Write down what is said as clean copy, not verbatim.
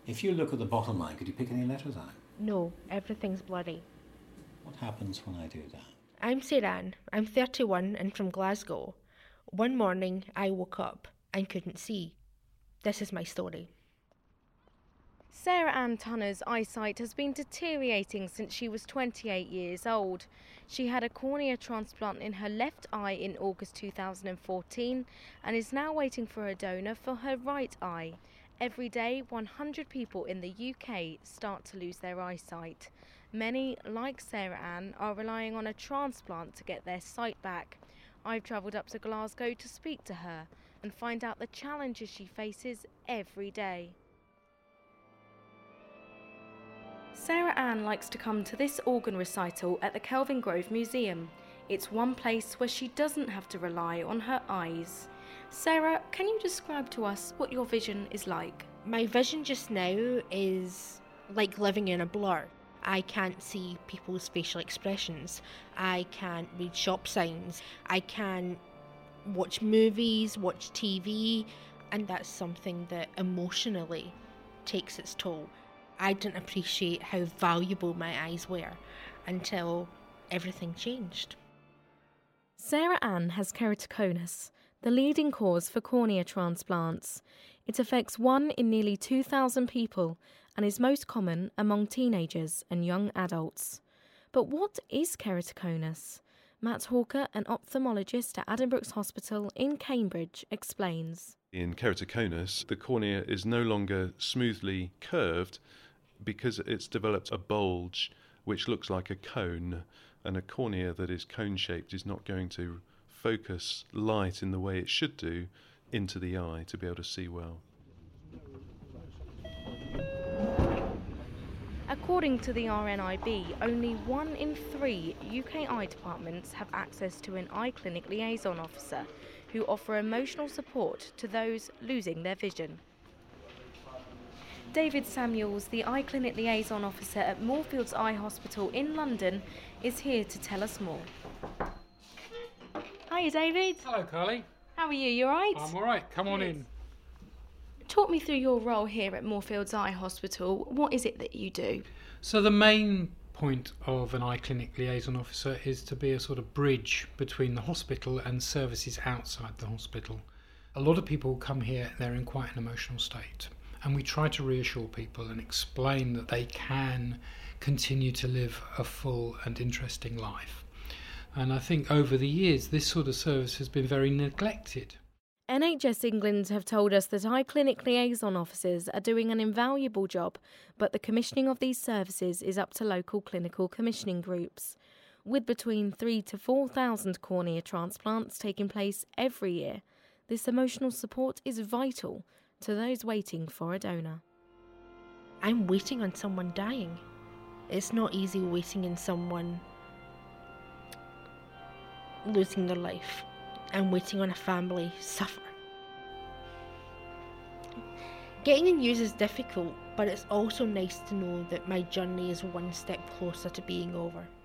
If you look at the bottom line, could you pick any letters out? No, everything's blurry. What happens when I do that? I'm Sarah Ann. I'm 31 and from Glasgow. One morning, I woke up and couldn't see. This is my story. Sarah Ann Tunner's eyesight has been deteriorating since she was 28 years old. She had a cornea transplant in her left eye in August 2014 and is now waiting for a donor for her right eye. Every day, 100 people in the UK start to lose their eyesight. Many, like Sarah Ann, are relying on a transplant to get their sight back. I've travelled up to Glasgow to speak to her and find out the challenges she faces every day. Sarah Ann likes to come to this organ recital at the Kelvingrove Museum. It's one place where she doesn't have to rely on her eyes. Sarah, can you describe to us what your vision is like? My vision just now is like living in a blur. I can't see people's facial expressions. I can't read shop signs. I can't watch movies, watch TV, and that's something that emotionally takes its toll. I didn't appreciate how valuable my eyes were until everything changed. Sarah Ann has keratoconus, the leading cause for cornea transplants. It affects 1 in nearly 2,000 people and is most common among teenagers and young adults. But what is keratoconus? Matt Hawker, an ophthalmologist at Addenbrooke's Hospital in Cambridge, explains. In keratoconus, the cornea is no longer smoothly curved because it's developed a bulge which looks like a cone, and a cornea that is cone-shaped is not going to focus light in the way it should do into the eye to be able to see well. According to the RNIB, only 1 in 3 UK eye departments have access to an eye clinic liaison officer who offer emotional support to those losing their vision. David Samuels, the eye clinic liaison officer at Moorfields Eye Hospital in London, is here to tell us more. Hiya, David. Hello, Carly. How are you? You alright? I'm all right. Come on in. Talk me through your role here at Moorfields Eye Hospital. What is it that you do? So the main point of an eye clinic liaison officer is to be a sort of bridge between the hospital and services outside the hospital. A lot of people come here, they're in quite an emotional state, and we try to reassure people and explain that they can continue to live a full and interesting life. And I think over the years this sort of service has been very neglected. NHS England have told us that eye clinic liaison officers are doing an invaluable job, but the commissioning of these services is up to local clinical commissioning groups. With between 3,000 to 4,000 cornea transplants taking place every year, this emotional support is vital to those waiting for a donor. I'm waiting on someone dying. It's not easy waiting in someone losing their life. I'm waiting on a family suffer. Getting the news is difficult, but it's also nice to know that my journey is one step closer to being over.